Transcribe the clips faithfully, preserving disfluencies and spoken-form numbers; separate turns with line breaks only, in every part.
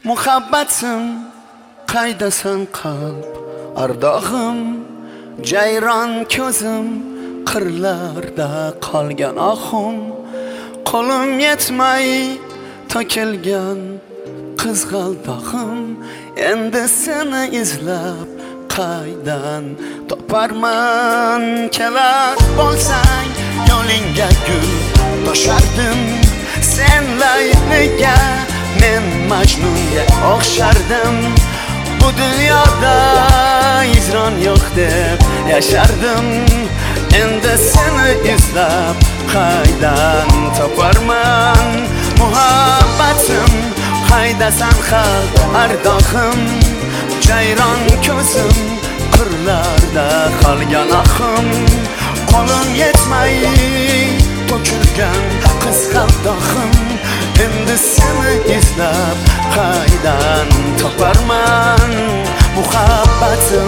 Muhabbatim qaydasan qalb ardog'im, jayron ko'zim qirlarda qolgan oxum, qo'lim yetmay to'kilgan qizg'aldog'im, endi seni izlab qaydan toparman? Kelar bo'lsang yo'lingga gul toshardim, sen layliga men Majnunga o'xshardim. Bu dunyoda hijron yo'q deb yashardim, endi seni izlab qaydan toparman? Muhabbatim qaydasan qalb ardog'im, jayron ko'zim qirlarda qolgan oxim, qo'lim yetmay to'kilgan qizg'aldog'im, endi seni izlab qaydan toparman? Muhabbatim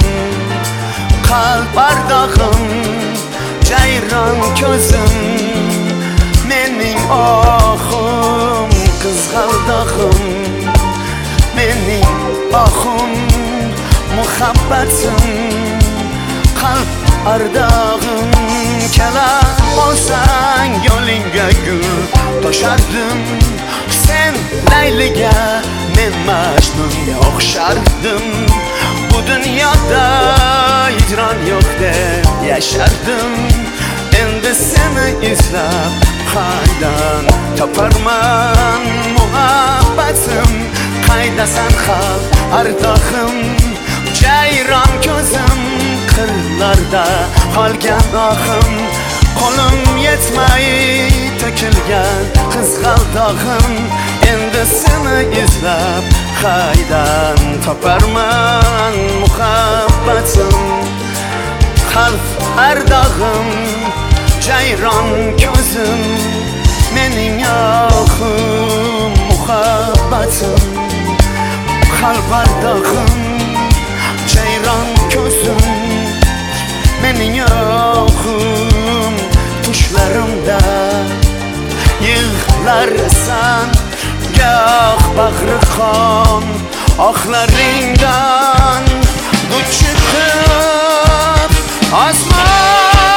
qalb ardog'im, jayron ko'zim mening oxum, qizg'aldog'im mening oxum. Muhabbatim qalb ardog'im, kelar bo'lsang yo'lingga gul toshardim, sen layliga men Majnunga o'xshardim. Bu dunyoda hijron yo'q deb yashardim, endi seni izlab qaydan toparman? Muhabbatim qaydasan qalb ardog'im, jayron ko'zim qirlarda qolgan oxim, qo'lim yetmay to'kilgan qizg'aldog'im, endi seni izlab qaydan toparman? Muhabbatim qalb ardog'im, jayron ko'zim mening oxim. Muhabbatim qalb ardog'im, jayron ko'zim mening oxim. Tushlarimda yig'larsan, goh bag'ri qon, oxlaringdan du chiqib osmon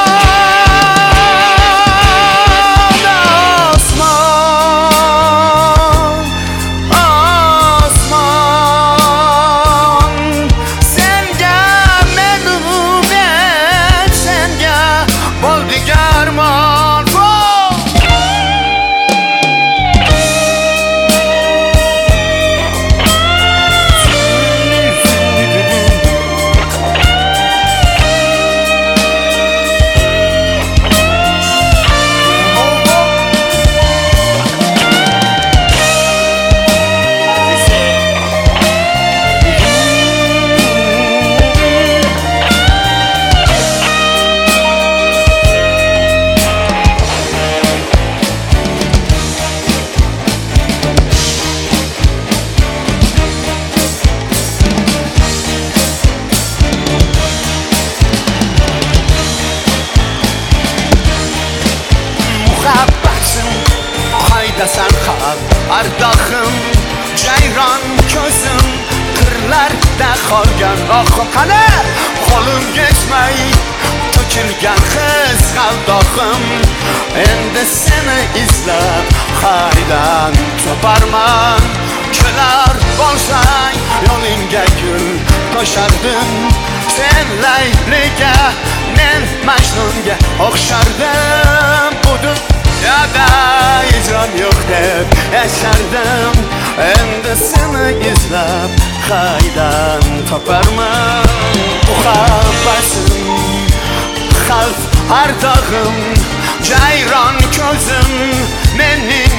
qaydasan qalb ardog'im, jayron ko'zim qirlarda qolgan oxim, qani qo'lim yetmay to'kilgan qizg'aldog'im, endi seni izlab qaydan toparman? Kelar bo'lsang yo'lingga gul toshardim, sen layliga men Majnunga o'xshardim. Bu dunyoda hijron yo'q deb yashardim, endi seni izlab qaydan toparman? Muhabbatim qalb ardog'im, jayron ko'zim mening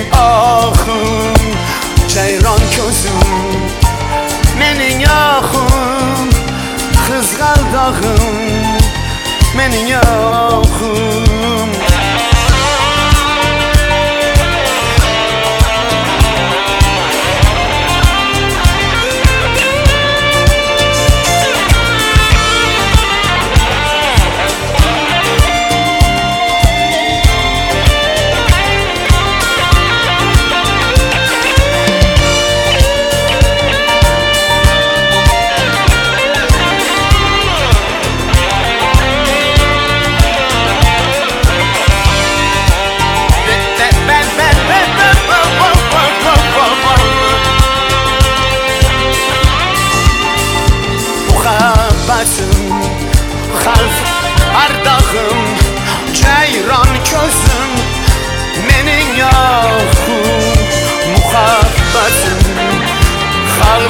oxim, jayron ko'zim mening oxim, qizg'aldog'im mening oxim.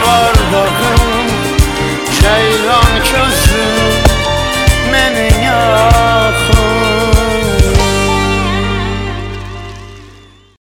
ardog'im, jayron